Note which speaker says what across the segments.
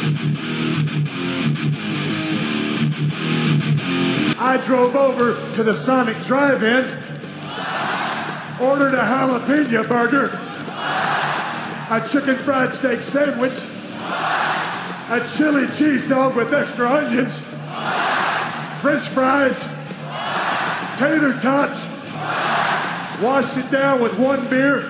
Speaker 1: I drove over to the Sonic Drive-In, ordered a jalapeno burger, a chicken fried steak sandwich, a chili cheese dog with extra onions, French fries, tater tots, washed it down with 1 beer,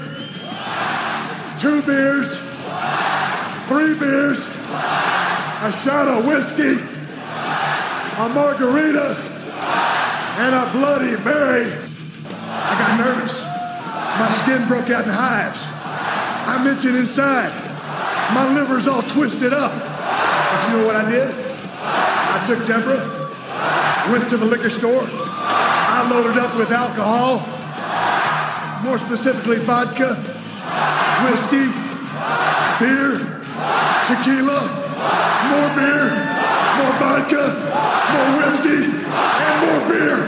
Speaker 1: 2 beers, 3 beers, a shot of whiskey, a margarita, and a Bloody Mary. I got nervous. My skin broke out in hives. I'm itching inside. My liver's all twisted up. But you know what I did? I took Deborah, went to the liquor store. I loaded up with alcohol, more specifically vodka, whiskey, beer, tequila, more beer, more vodka, more whiskey, and more beer.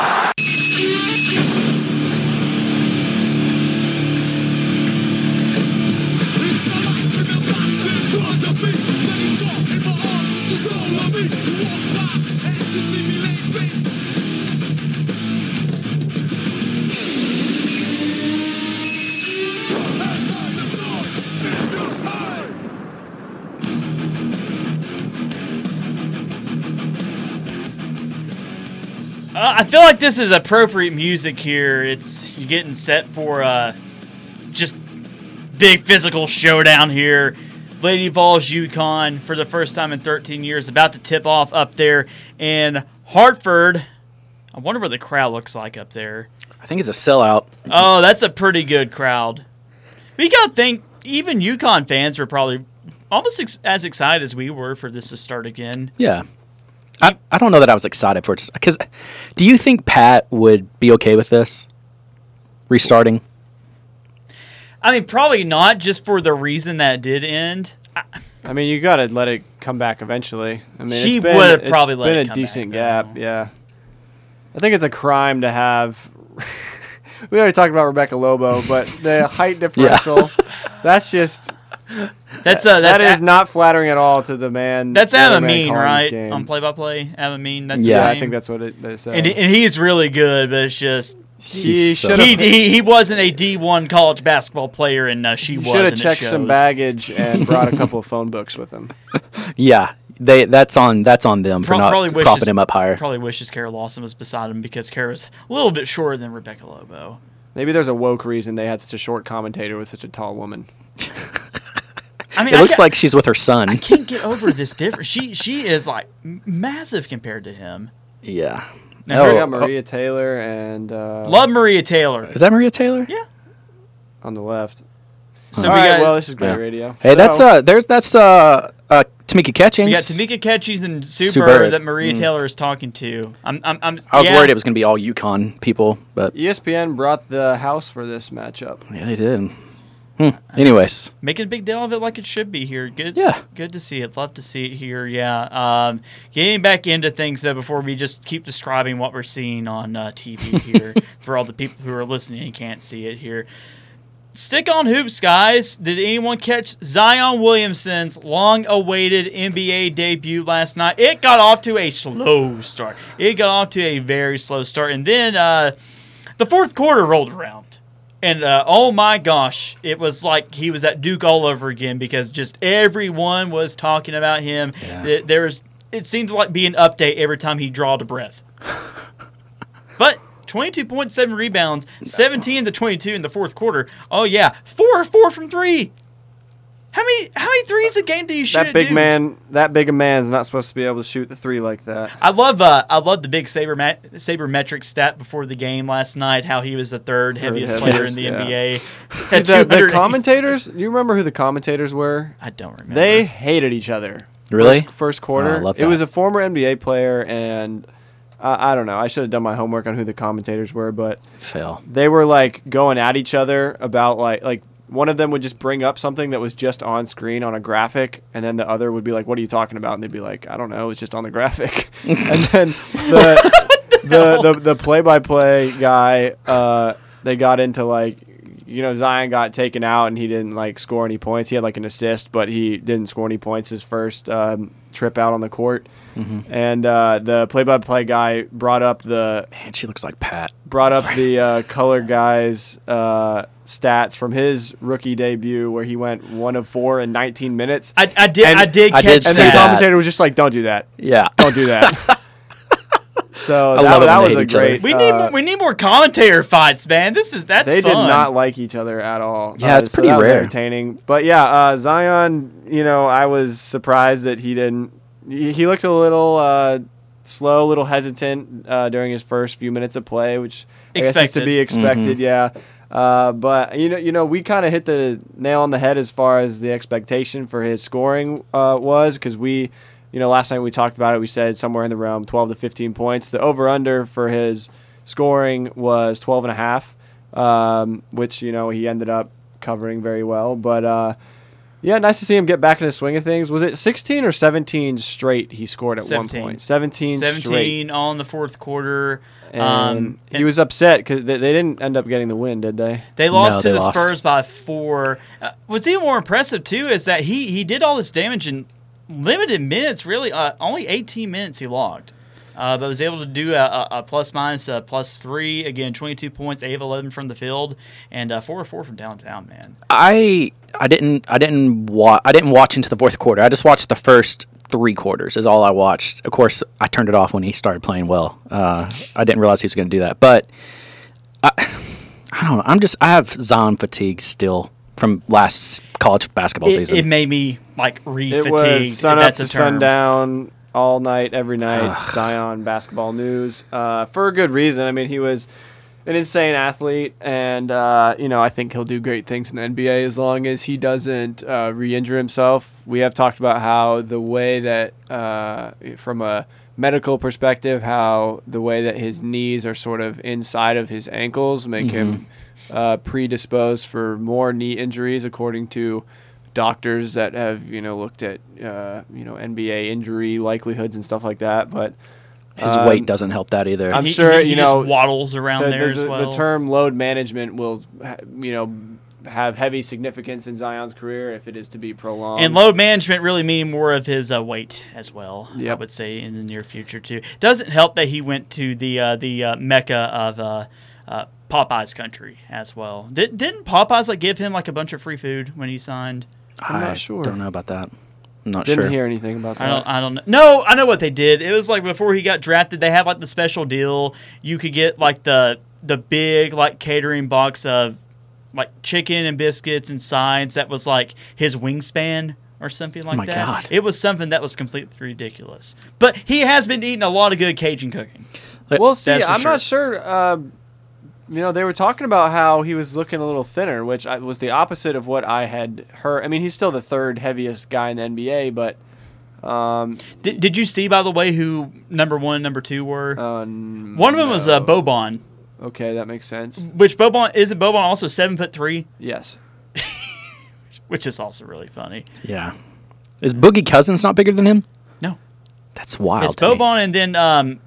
Speaker 2: It's my life in the box and trying to be. Let me talk in my arms, it's the soul of me. You walk by and it's just see me laying face.
Speaker 3: I feel like this is appropriate music here. You're getting set for just big physical showdown here. Lady Vols UConn for the first time in 13 years about to tip off up there in Hartford. I wonder what the crowd looks like up there.
Speaker 4: I think it's a sellout.
Speaker 3: Oh, that's a pretty good crowd. But you got to think, even UConn fans were probably almost as excited as we were for this to start again.
Speaker 4: Yeah. I don't know that I was excited for it. Because do you think Pat would be okay with this? Restarting?
Speaker 3: I mean, probably not, just for the reason that it did end.
Speaker 5: I mean, you got to let it come back eventually. I mean,
Speaker 3: She would have probably let it
Speaker 5: been
Speaker 3: come
Speaker 5: a decent
Speaker 3: back,
Speaker 5: gap,
Speaker 3: though.
Speaker 5: yeah. I think it's a crime to have. We already talked about Rebecca Lobo, but the height differential, that's just. That is not flattering at all to the man.
Speaker 3: That's
Speaker 5: the other
Speaker 3: Adam
Speaker 5: man
Speaker 3: Mean,
Speaker 5: calling
Speaker 3: right?
Speaker 5: this game.
Speaker 3: On play-by-play, Adam Mean. That's
Speaker 4: Yeah,
Speaker 3: his
Speaker 5: I
Speaker 3: name.
Speaker 5: think that's what they said.
Speaker 3: And he's really good, but it's just
Speaker 5: He
Speaker 3: wasn't a D1 college basketball player, and she was.
Speaker 5: should have
Speaker 3: and it
Speaker 5: checked some
Speaker 3: shows.
Speaker 5: baggage and brought a couple of phone books with him.
Speaker 4: Yeah. That's on them for not propping him up higher.
Speaker 3: Probably wishes Kara Lawson was beside him because Kara's a little bit shorter than Rebecca Lobo.
Speaker 5: Maybe there's a woke reason they had such a short commentator with such a tall woman.
Speaker 3: I mean,
Speaker 4: It looks like she's with her son.
Speaker 3: I can't get over this difference. She is like massive compared to him.
Speaker 4: Yeah.
Speaker 3: Now,
Speaker 5: We got Maria Taylor and
Speaker 3: Love Maria Taylor.
Speaker 4: Is that Maria Taylor?
Speaker 3: Yeah.
Speaker 5: on the left.
Speaker 3: So
Speaker 5: All
Speaker 3: we
Speaker 5: right,
Speaker 3: got,
Speaker 5: well, this is great
Speaker 4: Yeah.
Speaker 5: radio.
Speaker 4: Hey,
Speaker 5: So-
Speaker 4: that's Tamika Catchings.
Speaker 3: we got Tamika Catchings and Sue
Speaker 4: Sue
Speaker 3: Bird
Speaker 4: Bird.
Speaker 3: that Maria Taylor is talking to.
Speaker 4: I was
Speaker 3: yeah.
Speaker 4: worried it was going to be all UConn people, but
Speaker 5: ESPN brought the house for this matchup.
Speaker 4: yeah, they did. Anyways,
Speaker 3: Making a big deal of it like it should be here. Good,
Speaker 4: Yeah.
Speaker 3: Good to see it. Love to see it here. Yeah. Getting back into things though, before we just keep describing what we're seeing on TV here for all the people who are listening and can't see it here. Stick on hoops, guys. Did anyone catch Zion Williamson's long-awaited NBA debut last night? It got off to a slow start. It got off to a very slow start, and then the fourth quarter rolled around. And, oh my gosh, it was like he was at Duke all over again because just everyone was talking about him.
Speaker 4: Yeah.
Speaker 3: It seemed to like be an update every time he drawed a breath. But 22.7 rebounds, 17 to 22 in the fourth quarter. Oh, yeah, 4 from 3. How many threes a game do you shoot?
Speaker 5: That big a man is not supposed to be able to shoot the three like that.
Speaker 3: I love the big sabermetric stat before the game last night. How he was the third heaviest player in the NBA. Had
Speaker 5: The
Speaker 3: 280
Speaker 5: commentators, you remember who the commentators were?
Speaker 3: I don't remember.
Speaker 5: They hated each other.
Speaker 4: Really?
Speaker 5: First quarter.
Speaker 4: Oh, I love
Speaker 5: It was
Speaker 4: that.
Speaker 5: a former NBA player, and I don't know. I should have done my homework on who the commentators were, but
Speaker 4: fail.
Speaker 5: they were like going at each other about like one of them would just bring up something that was just on screen on a graphic, and then the other would be like, "What are you talking about?" And they'd be like, "I don't know. It's just on the graphic." And then the play-by-play guy, they got into like Zion got taken out and he didn't like score any points. He had like an assist, but he didn't score any points his first trip out on the court. Mm-hmm. And the play-by-play guy brought up
Speaker 4: Man, she looks like Pat.
Speaker 5: The color guy's stats from his rookie debut where he went 1 of 4 in 19 minutes.
Speaker 3: I did catch
Speaker 5: and
Speaker 3: that.
Speaker 5: the commentator was just like, "Don't do that.
Speaker 4: Yeah,
Speaker 5: don't do that." So that was a great.
Speaker 3: We need more commentator fights, man. That's
Speaker 5: they
Speaker 3: fun.
Speaker 5: did not like each other at all.
Speaker 4: Yeah, it's pretty
Speaker 5: that
Speaker 4: rare.
Speaker 5: Was entertaining, but yeah, Zion. I was surprised that he didn't. He looked a little slow, a little hesitant during his first few minutes of play, which I guess is to be expected. Mm-hmm. Yeah, but we kind of hit the nail on the head as far as the expectation for his scoring was, because we. Last night we talked about it. We said somewhere in the realm 12 to 15 points. The over-under for his scoring was 12.5, which, he ended up covering very well. But, nice to see him get back in the swing of things. Was it 16 or 17 straight he scored at 17. One point? 17 straight.
Speaker 3: All in the fourth quarter.
Speaker 5: And he was upset because they didn't end up getting the win, did they?
Speaker 3: They lost to the Spurs by 4. What's even more impressive, too, is that he did all this damage in limited minutes, really. Only 18 minutes he logged. But was able to do a plus-minus +3. Again, 22 points, 8 of 11 from the field, and 4 of 4 from downtown, man.
Speaker 4: I didn't watch into the fourth quarter. I just watched the first 3 quarters is all I watched. Of course, I turned it off when he started playing well. I didn't realize he was going to do that. But I don't know. I have Zion fatigue still from last college basketball season.
Speaker 3: It made me re-fatigued.
Speaker 5: It was sun up to sundown all night, every night. Zion basketball news for a good reason. I mean, he was an insane athlete, and I think he'll do great things in the NBA as long as he doesn't re-injure himself. We have talked about how the way that, from a medical perspective, how the way that his knees are sort of inside of his ankles make him predisposed for more knee injuries, according to doctors that have looked at NBA injury likelihoods and stuff like that. But
Speaker 4: his weight doesn't help that either.
Speaker 3: I'm sure he just waddles around there as well.
Speaker 5: The term load management will have heavy significance in Zion's career if it is to be prolonged.
Speaker 3: And load management really meaning more of his weight as well. Yep. I would say in the near future too. Doesn't help that he went to the mecca of Popeye's country as well. Didn't Popeyes give him a bunch of free food when he signed?
Speaker 5: I'm not sure.
Speaker 4: Don't know about that. I'm not sure.
Speaker 5: Didn't hear anything about that.
Speaker 3: I don't know. No, I know what they did. It was before he got drafted, they had the special deal. You could get the big catering box of chicken and biscuits and sides that was his wingspan or something like that.
Speaker 4: Oh my God.
Speaker 3: It was something that was completely ridiculous. But he has been eating a lot of good Cajun cooking.
Speaker 5: We'll see. I'm not sure. They were talking about how he was looking a little thinner, which was the opposite of what I had heard. I mean, he's still the 3rd heaviest guy in the NBA, but...
Speaker 3: Did you see, by the way, who number 1 and number 2 were? One of them was Boban.
Speaker 5: Okay, that makes sense.
Speaker 3: Which isn't Boban also 7'3"?
Speaker 5: Yes.
Speaker 3: Which is also really funny.
Speaker 4: Yeah. Is Boogie Cousins not bigger than him?
Speaker 3: No.
Speaker 4: That's wild.
Speaker 3: It's Boban and then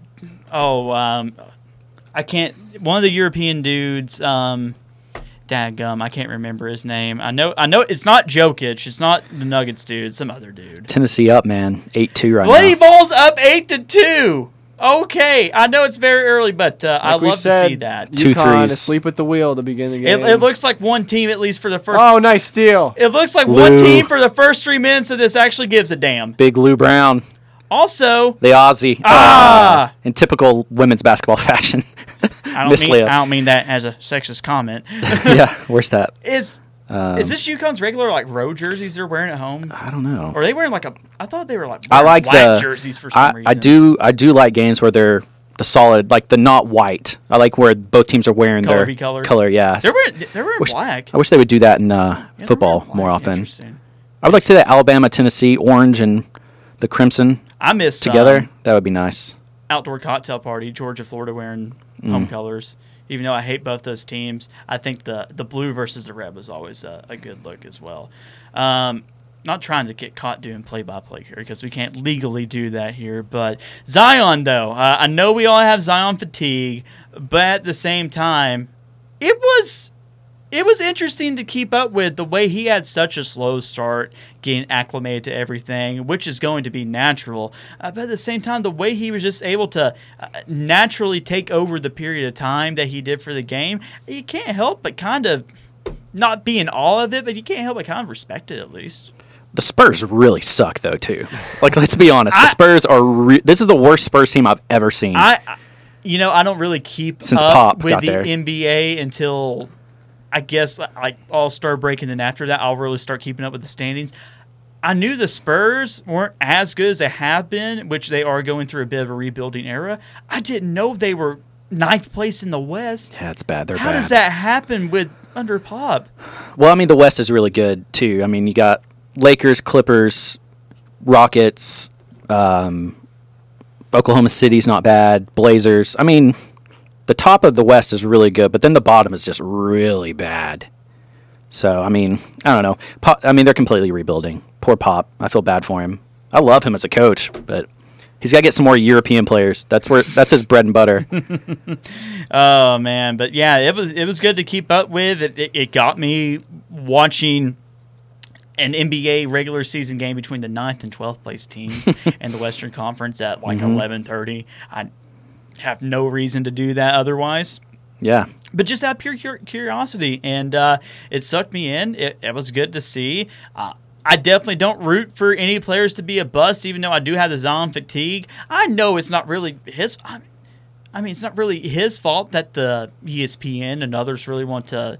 Speaker 3: I can't. One of the European dudes, dadgum, I can't remember his name. I know it's not Jokic. It's not the Nuggets dude. Some other dude.
Speaker 4: Tennessee up, man, 8-2 right
Speaker 3: Bloody Ball's up 8-2. Okay, I know it's very early, but I love to see that.
Speaker 4: 2 threes.
Speaker 5: Asleep at the wheel to begin the game.
Speaker 3: It looks like one team, at least for the first.
Speaker 5: Oh, nice steal!
Speaker 3: It looks like one team for the first 3 minutes of this actually gives a damn.
Speaker 4: Big Lou Brown.
Speaker 3: Also,
Speaker 4: the Aussie. In typical women's basketball fashion.
Speaker 3: I don't mean that as a sexist comment.
Speaker 4: Yeah, where's that?
Speaker 3: Is this UConn's regular road jerseys they're wearing at home?
Speaker 4: I don't know.
Speaker 3: Or are they wearing I thought they were
Speaker 4: I like
Speaker 3: black jerseys for some reason.
Speaker 4: I do like games where they're the solid, the not white. I like where both teams are wearing their color. Yeah,
Speaker 3: they're wearing black.
Speaker 4: I wish they would do that in football more often. I would like to see that Alabama, Tennessee, orange and the crimson.
Speaker 3: I missed
Speaker 4: together. That would be nice.
Speaker 3: Outdoor cocktail party, Georgia, Florida wearing home colors. Even though I hate both those teams, I think the blue versus the red was always a good look as well. Not trying to get caught doing play-by-play here because we can't legally do that here. But Zion, though, I know we all have Zion fatigue, but at the same time, it was it was interesting to keep up with the way he had such a slow start, getting acclimated to everything, which is going to be natural. But at the same time, the way he was just able to naturally take over the period of time that he did for the game, you can't help but kind of not be in awe of it, but you can't help but kind of respect it at least.
Speaker 4: The Spurs really suck, though, too. Like, let's be honest. The Spurs are this is the worst Spurs team I've ever seen.
Speaker 3: I don't really keep
Speaker 4: Since
Speaker 3: up
Speaker 4: Pop
Speaker 3: with
Speaker 4: got
Speaker 3: the
Speaker 4: there.
Speaker 3: NBA until, I guess, like All-Star break, and then after that, I'll really start keeping up with the standings. I knew the Spurs weren't as good as they have been, which they are going through a bit of a rebuilding era. I didn't know they were 9th place in the West.
Speaker 4: Yeah, it's bad. They're
Speaker 3: How
Speaker 4: bad.
Speaker 3: does that happen with under Pop?
Speaker 4: Well, I mean, the West is really good, too. I mean, you got Lakers, Clippers, Rockets, Oklahoma City's not bad, Blazers. I mean, the top of the West is really good, but then the bottom is just really bad. So, I mean, I don't know. They're completely rebuilding. Poor Pop. I feel bad for him. I love him as a coach, but he's got to get some more European players. That's his bread and butter.
Speaker 3: Oh man, but yeah, it was good to keep up with. It got me watching an NBA regular season game between the 9th and 12th place teams in the Western Conference at like 11:30. I have no reason to do that otherwise.
Speaker 4: Yeah.
Speaker 3: But just out of pure curiosity, and it sucked me in. It was good to see. I definitely don't root for any players to be a bust, even though I do have the Zion fatigue. I know it's not really his. I mean, it's not really his fault that the ESPN and others really want to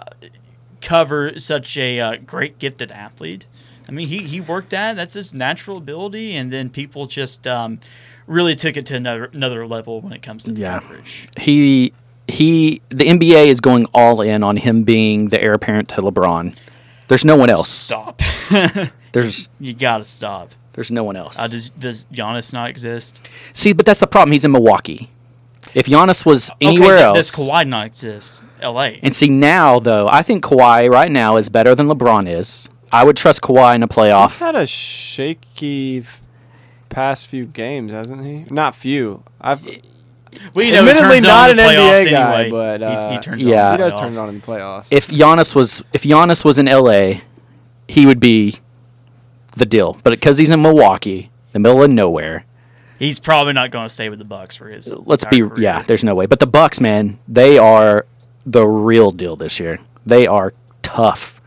Speaker 3: cover such a great, gifted athlete. I mean, he worked at it. That's his natural ability, and then people just really took it to another level when it comes to the coverage.
Speaker 4: The NBA is going all in on him being the heir apparent to LeBron. There's no one else.
Speaker 3: Stop. You gotta stop.
Speaker 4: There's no one else.
Speaker 3: Does Giannis not exist?
Speaker 4: See, but that's the problem. He's in Milwaukee. If Giannis was anywhere else,
Speaker 3: does Kawhi not exist? LA.
Speaker 4: And see now, though, I think Kawhi right now is better than LeBron is. I would trust Kawhi in a playoff.
Speaker 5: He's had a shaky past few games, hasn't he? Not few. Admittedly not an NBA guy,
Speaker 3: anyway.
Speaker 5: but
Speaker 3: he turns
Speaker 5: he
Speaker 3: on
Speaker 5: does turn it on in the playoffs.
Speaker 4: If Giannis was in LA, he would be the deal. But because he's in Milwaukee, the middle of nowhere,
Speaker 3: he's probably not going to stay with the Bucks for his.
Speaker 4: Career. There's no way. But the Bucks, man, they are the real deal this year. They are tough.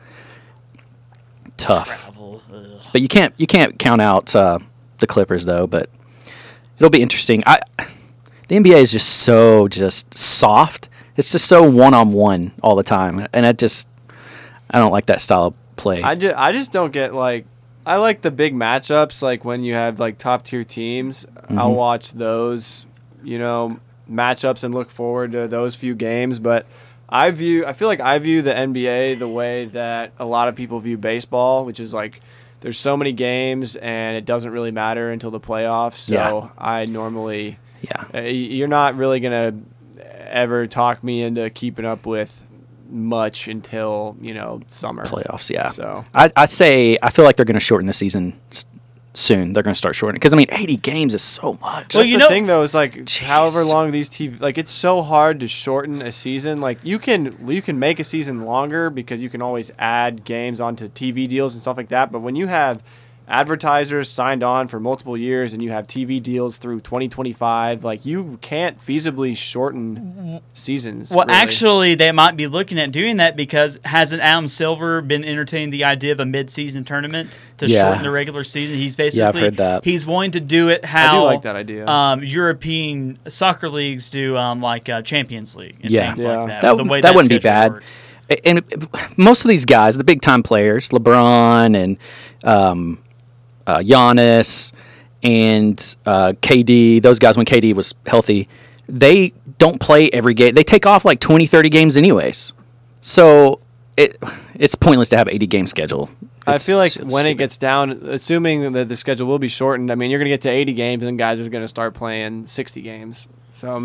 Speaker 3: Travel,
Speaker 4: but you can't count out the Clippers though. But it'll be interesting. The NBA is just soft. It's just so one-on-one all the time, and I don't like that style of play.
Speaker 5: I just don't get I like the big matchups, like when you have like top tier teams. I'll watch those, matchups and look forward to those few games. But I feel like I view the NBA the way that a lot of people view baseball, which is like there's so many games and it doesn't really matter until the playoffs. So I normally, you're not really gonna ever talk me into keeping up with much until summer
Speaker 4: playoffs. Yeah.
Speaker 5: So
Speaker 4: I feel like they're going to shorten the season soon. They're going to start shortening because 80 games is so much.
Speaker 5: Well, the thing though is however long these TV it's so hard to shorten a season. Like you can make a season longer because you can always add games onto TV deals and stuff like that. But when you have advertisers signed on for multiple years and you have TV deals through 2025, you can't feasibly shorten seasons.
Speaker 3: Well,
Speaker 5: really.
Speaker 3: actually, they might be looking at doing that because hasn't Adam Silver been entertaining the idea of a mid-season tournament to shorten the regular season? He's basically
Speaker 4: I've heard that.
Speaker 3: He's wanting to do it how
Speaker 5: I do like that idea.
Speaker 3: European soccer leagues do, Champions League and things like that.
Speaker 4: That wouldn't be bad.
Speaker 3: Works.
Speaker 4: And most of these guys, the big time players, LeBron and Giannis and KD, those guys when KD was healthy, they don't play every game. They take off 20, 30 games anyways. So it's pointless to have 80-game schedule.
Speaker 5: I feel like when it gets down, assuming that the schedule will be shortened, you're going to get to 80 games and guys are going to start playing 60 games. So,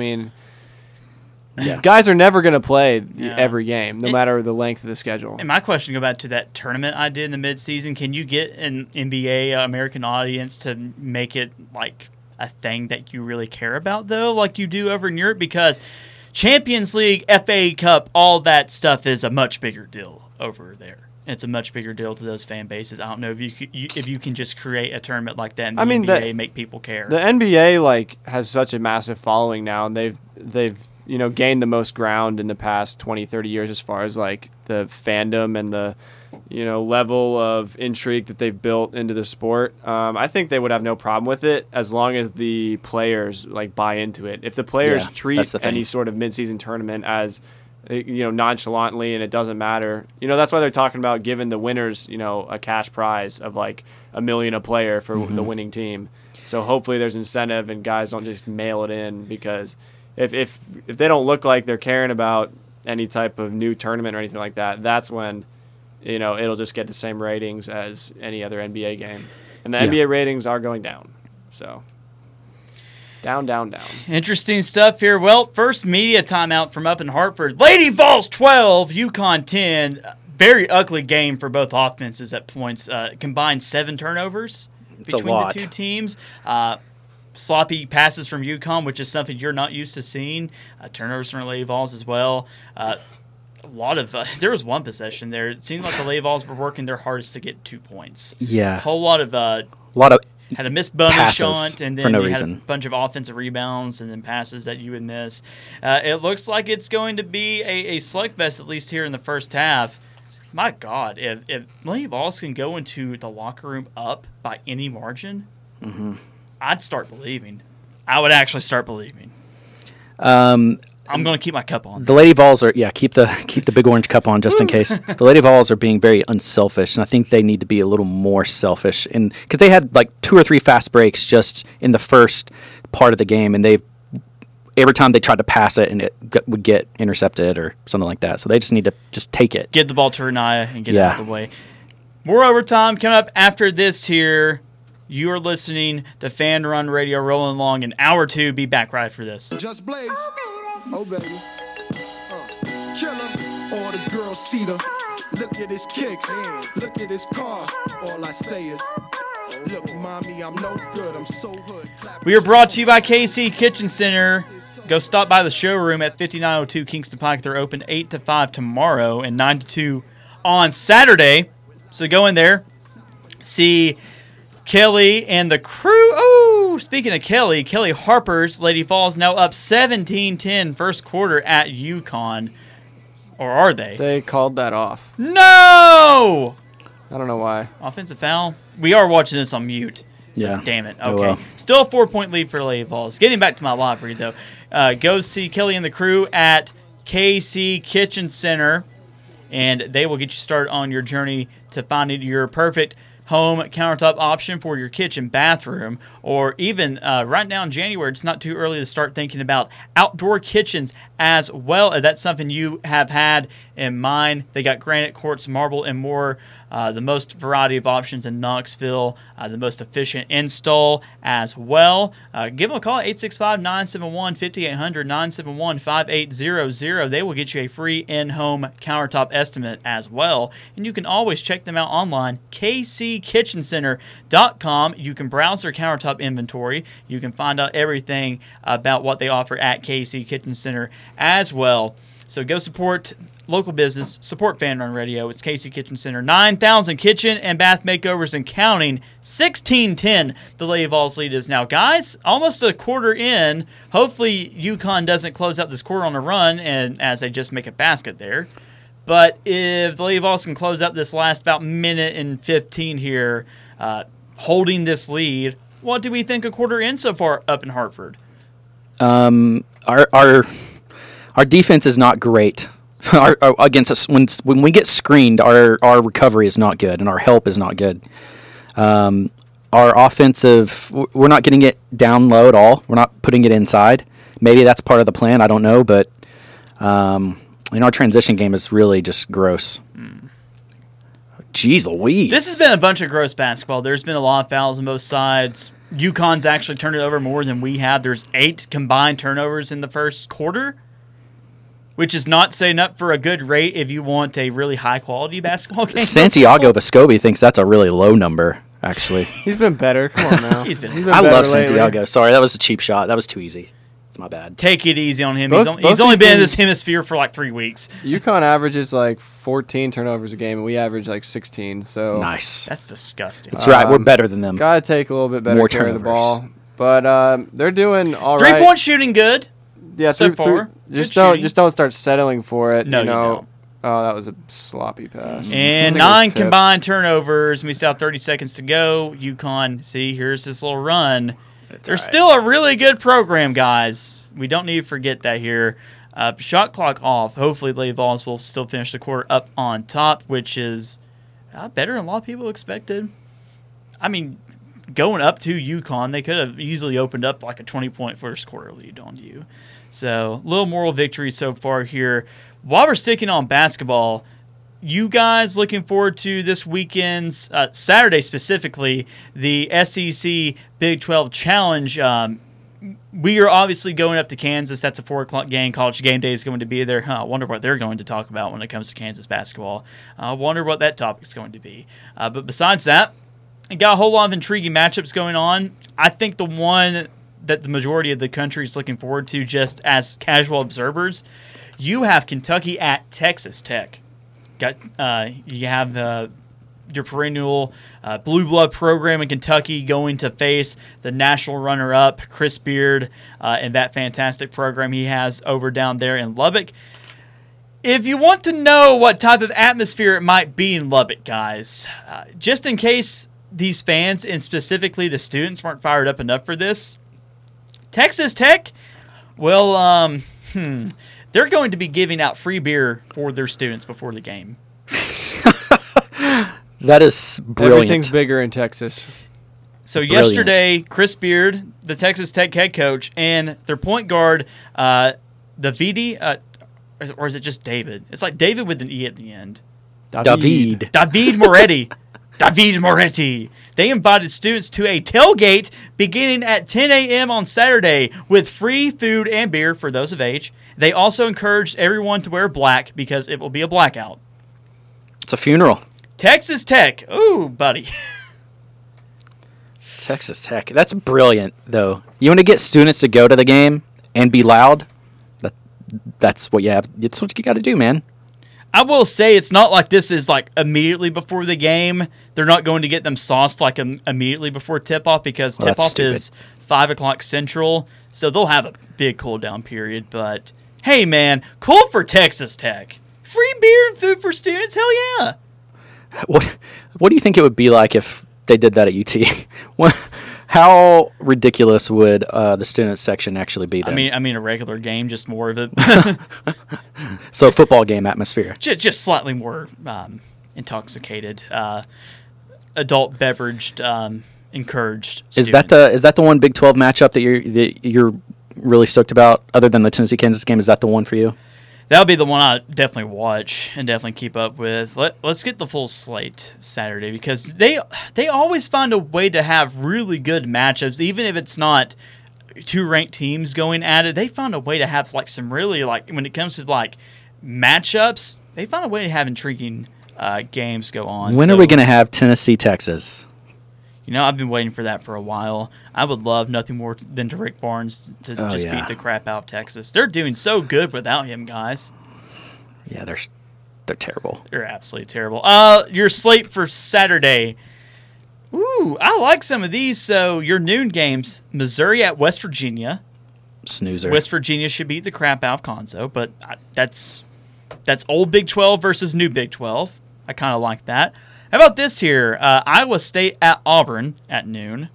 Speaker 5: guys are never going to play every game, no matter the length of the schedule.
Speaker 3: And my question go back to that tournament I did in the midseason. Can you get an NBA American audience to make it a thing that you really care about, though, like you do over in Europe? Because Champions League, FA Cup, all that stuff is a much bigger deal over there. It's a much bigger deal to those fan bases. I don't know if you can just create a tournament like that in the NBA, make people care.
Speaker 5: The NBA has such a massive following now, and they've gained the most ground in the past 20, 30 years as far as the fandom and the level of intrigue that they've built into the sport. I think they would have no problem with it as long as the players buy into it. If the players treat any sort of midseason tournament as nonchalantly and it doesn't matter, that's why they're talking about giving the winners a cash prize of $1 million a player for the winning team. So hopefully there's incentive and guys don't just mail it in, because if they don't look like they're caring about any type of new tournament or anything like that, that's when it'll just get the same ratings as any other NBA game. And the NBA ratings are going down. So down, down, down.
Speaker 3: Interesting stuff here. Well, first media timeout from up in Hartford. Lady Vols 12, UConn 10. Very ugly game for both offenses at points. Combined 7 turnovers between the two teams. Sloppy passes from UConn, which is something you're not used to seeing. Turnovers from Lady Vols as well. A lot of there was one possession there. It seemed like the Lady Vols were working their hardest to get 2 points.
Speaker 4: Yeah,
Speaker 3: a whole lot of had a missed bunny shunt, and then you had a bunch of offensive rebounds and then passes that you would miss. It looks like it's going to be a slugfest, at least here in the first half. My God, if Lady Vols can go into the locker room up by any margin, I'd start believing. I would actually start believing. I'm going to keep my cup on.
Speaker 4: The Lady Vols are keep the big orange cup on just in case. The Lady Vols are being very unselfish, and I think they need to be a little more selfish. And because they had 2 or 3 fast breaks just in the first part of the game, and every time they tried to pass it, and it would get intercepted or something like that. So they just need to just take it,
Speaker 3: get the ball to Renaya, and get it out of the way. More overtime coming up after this here. You are listening to Fan Run Radio, rolling along in hour 2. Be back right for this.
Speaker 2: Just Blaze. Oh, baby. Killer. All the girls see her. Look at his kicks. Look at his car. All I say is, look, mommy, I'm no good. I'm so hood.
Speaker 3: We are brought to you by KC Kitchen Center. Go stop by the showroom at 5902 Kingston Pike. They're open 8 to 5 tomorrow and 9 to 2 on Saturday. So go in there, see Kelly and the crew. Oh, speaking of Kelly Harper's Lady Vols now up 17-10 first quarter at UConn. Or are they?
Speaker 5: They called that off.
Speaker 3: No!
Speaker 5: I don't know why.
Speaker 3: Offensive foul? We are watching this on mute. So
Speaker 4: yeah.
Speaker 3: Damn it. Okay.
Speaker 4: Oh, well.
Speaker 3: Still a 4-point lead for the Lady Vols. Getting back to my live read, though. Go see Kelly and the crew at KC Kitchen Center, and they will get you started on your journey to finding your perfect home countertop option for your kitchen, bathroom, or even right now in January, it's not too early to start thinking about outdoor kitchens as well. That's something you have had in mind. They got granite, quartz, marble, and more. The most variety of options in Knoxville, the most efficient install as well. Give them a call at 865-971-5800, 971-5800. They will get you a free in-home countertop estimate as well. And you can always check them out online, kckitchencenter.com. You can browse their countertop inventory. You can find out everything about what they offer at KC Kitchen Center as well. So go support local business, support Fan Run Radio. It's KC Kitchen Center. 9,000 kitchen and bath makeovers and counting. 16-10 the Lady Vols lead is now. Guys, almost a quarter in. Hopefully UConn doesn't close out this quarter on a run and as they just make a basket there. But if the Lady Vols can close out this last about minute and 15 here, holding this lead, what do we think a quarter in so far up in Hartford?
Speaker 4: Our defense is not great. Against us, when we get screened, our recovery is not good and our help is not good. Our offensive, we're not getting it down low at all. We're not putting it inside. Maybe that's part of the plan. I don't know, but our transition game is really just gross. Jeez Louise.
Speaker 3: This has been a bunch of gross basketball. There's been a lot of fouls on both sides. UConn's actually turned it over more than we have. There's 8 combined turnovers in the first quarter, which is not setting up for a good rate if you want a really high-quality basketball game.
Speaker 4: Santiago Vescovi thinks that's a really low number, actually.
Speaker 5: He's been better. Come on now.
Speaker 3: He's been
Speaker 4: I love Santiago. Sorry, that was a cheap shot. That was too easy. It's my bad.
Speaker 3: Take it easy on him.
Speaker 5: Both
Speaker 3: He's only
Speaker 5: these
Speaker 3: been in this
Speaker 5: teams-
Speaker 3: hemisphere for like 3 weeks.
Speaker 5: UConn averages like 14 turnovers a game, and we average like 16. So
Speaker 4: Nice.
Speaker 3: That's disgusting.
Speaker 4: That's right. We're better than them.
Speaker 5: gotta take a little bit better
Speaker 4: More
Speaker 5: care of the
Speaker 4: turnovers.
Speaker 5: ball. But they're doing all right.
Speaker 3: 3-point shooting good.
Speaker 5: Yeah,
Speaker 3: so far.
Speaker 5: Just
Speaker 3: Good
Speaker 5: don't
Speaker 3: shooting.
Speaker 5: just don't start settling for it.
Speaker 3: No,
Speaker 5: you
Speaker 3: you
Speaker 5: know.
Speaker 3: don't.
Speaker 5: Oh, that was a sloppy pass.
Speaker 3: And
Speaker 5: I think it was
Speaker 3: 9
Speaker 5: tipped.
Speaker 3: combined turnovers. We still have 30 seconds to go. UConn, see, here's this little run. They're still a really good program, guys. We don't need to forget that here. Shot clock off. Hopefully, Lady Vols will still finish the quarter up on top, which is better than a lot of people expected. I mean, going up to UConn, they could have easily opened up like a 20-point first quarter lead on you. So, little moral victory so far here. While we're sticking on basketball, you guys looking forward to this weekend's, Saturday specifically, the SEC Big 12 Challenge. We are obviously going up to Kansas. That's a 4 o'clock game. College Game Day is going to be there. I wonder what they're going to talk about when it comes to Kansas basketball. I wonder what that topic's going to be. But besides that, we got a whole lot of intriguing matchups going on. I think the one that the majority of the country is looking forward to just as casual observers, you have Kentucky at Texas Tech. You have your perennial blue blood program in Kentucky going to face the national runner-up Chris Beard and that fantastic program he has over down there in Lubbock. If you want to know what type of atmosphere it might be in Lubbock, guys, just in case these fans and specifically the students weren't fired up enough for this, Texas Tech, well, they're going to be giving out free beer for their students before the game.
Speaker 4: That is brilliant.
Speaker 5: Everything's bigger in Texas.
Speaker 3: So
Speaker 4: Brilliant.
Speaker 3: yesterday, Chris Beard, the Texas Tech head coach, and their point guard, Davidi, or is it just David? It's like David with an E at the end. David Moretti. David Moretti. They invited students to a tailgate beginning at 10 a.m. on Saturday with free food and beer for those of age. They also encouraged everyone to wear black because it will be a blackout.
Speaker 4: It's a funeral.
Speaker 3: Texas Tech. Ooh, buddy.
Speaker 4: Texas Tech. That's brilliant, though. You want to get students to go to the game and be loud? That's what you have. It's what you got to do, man.
Speaker 3: I will say it's not like this is like immediately before the game. They're not going to get them sauced like immediately before tip-off because
Speaker 4: Well, that's
Speaker 3: tip-off
Speaker 4: stupid.
Speaker 3: is 5 o'clock Central, so they'll have a big cool-down period. But, hey, man, cool for Texas Tech. Free beer and food for students? Hell yeah.
Speaker 4: What do you think it would be like if they did that at UT? How ridiculous would the student section actually be then?
Speaker 3: I mean, a regular game, just more of it.
Speaker 4: So football game atmosphere.
Speaker 3: just slightly more intoxicated, adult beveraged, encouraged.
Speaker 4: Is that the one Big 12 matchup that you're really stoked about? Other than the Tennessee-Kansas game, is that the one for you?
Speaker 3: That'll be the one I definitely watch and definitely keep up with. Let's get the full slate Saturday because they always find a way to have really good matchups, even if it's not two ranked teams going at it. They find a way to have like some really like when it comes to like matchups, they find a way to have intriguing games go on.
Speaker 4: When are we going to have Tennessee, Texas?
Speaker 3: You know, I've been waiting for that for a while. I would love nothing more than to Rick Barnes to beat the crap out of Texas. They're doing so good without him, guys.
Speaker 4: Yeah, they're terrible.
Speaker 3: They're absolutely terrible. Your slate for Saturday. Ooh, I like some of these. So your noon games: Missouri at West Virginia.
Speaker 4: Snoozer.
Speaker 3: West Virginia should beat the crap out of Conzo, but that's old Big 12 versus new Big 12. I kind of like that. How about this here? Iowa State at Auburn at noon.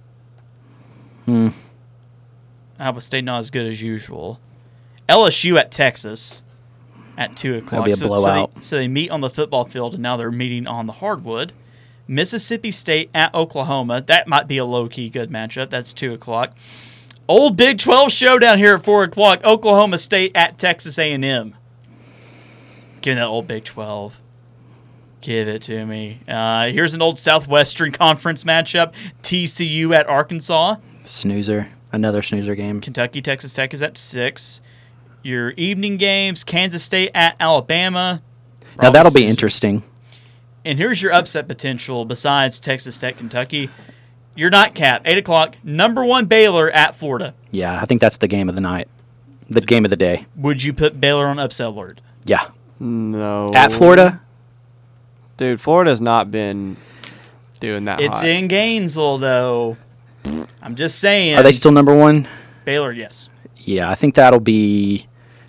Speaker 3: Iowa State not as good as usual. LSU at Texas at 2 o'clock.
Speaker 4: That'll be a blowout.
Speaker 3: So they meet on the football field, and now they're meeting on the hardwood. Mississippi State at Oklahoma. That might be a low-key good matchup. That's 2 o'clock. Old Big 12 showdown here at 4 o'clock. Oklahoma State at Texas A&M. Give me that old Big 12. Give it to me. Here's an old Southwestern Conference matchup. TCU at Arkansas.
Speaker 4: Snoozer. Another snoozer game.
Speaker 3: Kentucky, Texas Tech is at 6. Your evening games, Kansas State at Alabama.
Speaker 4: Now that'll be interesting.
Speaker 3: And here's your upset potential besides Texas Tech, Kentucky. Your nightcap, 8 o'clock, number 1 Baylor at Florida.
Speaker 4: Yeah, I think that's the game of the night. the game of the day.
Speaker 3: Would you put Baylor on upset alert?
Speaker 4: Yeah.
Speaker 5: No.
Speaker 4: At Florida?
Speaker 5: Dude, Florida's not been doing that
Speaker 3: It's
Speaker 5: hot.
Speaker 3: in Gainesville, though. I'm just saying.
Speaker 4: Are they still number one?
Speaker 3: Baylor, yes.
Speaker 4: Yeah, I think that'll be.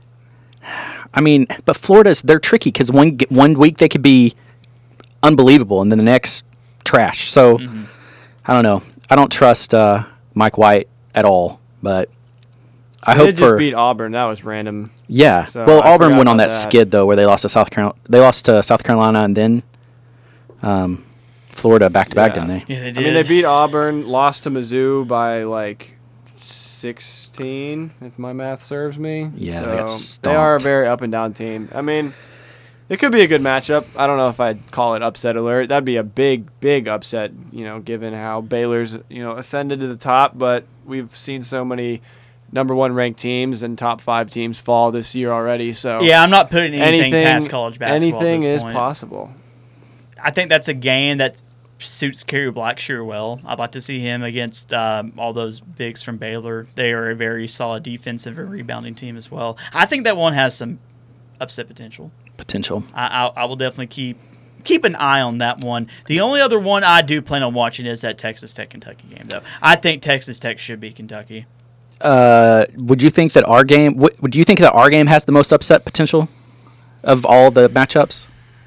Speaker 4: I mean, but they're tricky because one week they could be unbelievable and then the next trash. So I don't know. I don't trust Mike White at all, but I hope
Speaker 5: They just beat Auburn. That was random.
Speaker 4: Yeah.
Speaker 5: So
Speaker 4: well,
Speaker 5: I
Speaker 4: Auburn
Speaker 5: forgot
Speaker 4: went on
Speaker 5: about
Speaker 4: that skid though, where they lost to South Carolina. They lost to South Carolina and then Florida back to back,
Speaker 5: Yeah.
Speaker 4: didn't they?
Speaker 3: Yeah, they did.
Speaker 5: I mean, they beat Auburn, lost to Mizzou by like 16, if my math serves me.
Speaker 4: Yeah,
Speaker 5: so
Speaker 4: they got
Speaker 5: they are a
Speaker 4: stomped.
Speaker 5: very up and down team. I mean, it could be a good matchup. I don't know if I'd call it upset alert. That'd be a big, big upset, given how Baylor's, ascended to the top. But we've seen so many number one ranked teams and top 5 teams fall this year already. So
Speaker 3: Yeah, I'm not putting anything past college basketball.
Speaker 5: Anything
Speaker 3: at this
Speaker 5: is
Speaker 3: point.
Speaker 5: possible.
Speaker 3: I think that's a game that suits Kerry Blackshear well. I'd like to see him against all those bigs from Baylor. They are a very solid defensive and rebounding team as well. I think that one has some upset potential. I will definitely keep an eye on that one. The only other one I do plan on watching is that Texas Tech-Kentucky game, though. I think Texas Tech should beat Kentucky.
Speaker 4: Would you think that our game? Would you think that our game has the most upset potential of all the matchups?